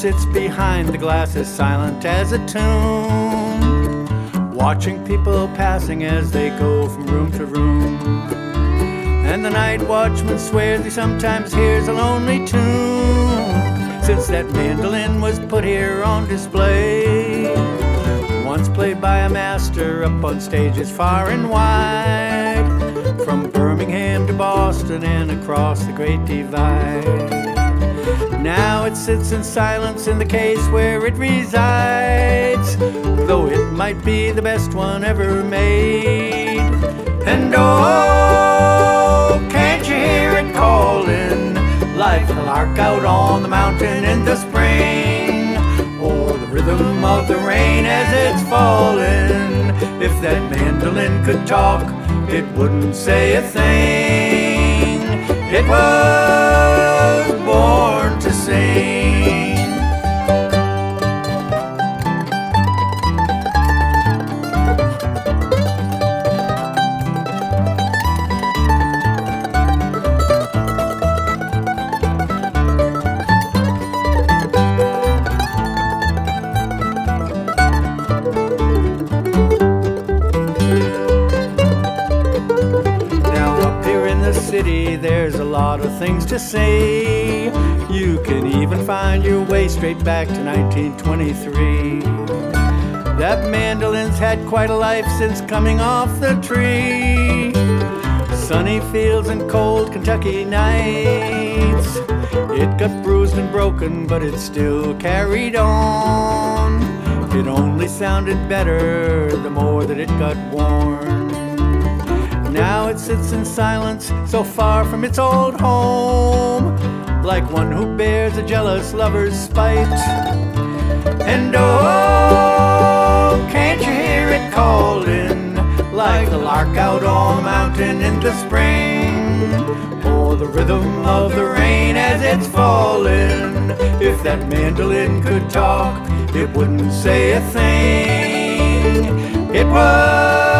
sits behind the glass as silent as a tomb, watching people passing as they go from room to room. And the night watchman swears he sometimes hears a lonely tune, since that mandolin was put here on display. Once played by a master up on stages far and wide, from Birmingham to Boston and across the Great Divide. Now it sits in silence in the case where it resides, though it might be the best one ever made. And oh, can't you hear it calling, like the lark out on the mountain in the spring, or the rhythm of the rain as it's falling? If that mandolin could talk, it wouldn't say a thing. It was born to sing. There's a lot of things to say. You can even find your way straight back to 1923. That mandolin's had quite a life since coming off the tree. Sunny fields and cold Kentucky nights. It got bruised and broken, but it still carried on. It only sounded better the more that it got worn. Now it sits in silence, so far from its old home, like one who bears a jealous lover's spite. And oh, can't you hear it calling, like the lark out on the mountain in the spring, or the rhythm of the rain as it's falling? If that mandolin could talk, it wouldn't say a thing. It was